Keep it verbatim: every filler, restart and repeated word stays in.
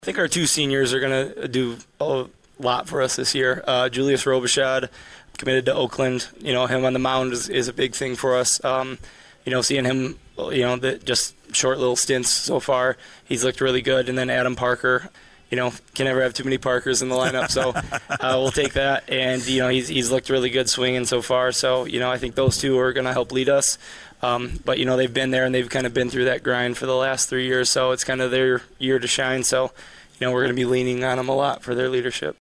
I think our two seniors are going to do a lot for us this year. Uh, Julius Robichaud, committed to Oakland. You know, him on the mound is, is a big thing for us. Um, you know, seeing him, you know, the, just short little stints so far, he's looked really good. And then Adam Parker, you know, can never have too many Parkers in the lineup, so uh, we'll take that. And, you know, he's he's looked really good swinging so far. So, you know, I think those two are going to help lead us. Um, but, you know, they've been there and they've kind of been through that grind for the last three years, so it's kind of their year to shine. So, you know, we're going to be leaning on them a lot for their leadership.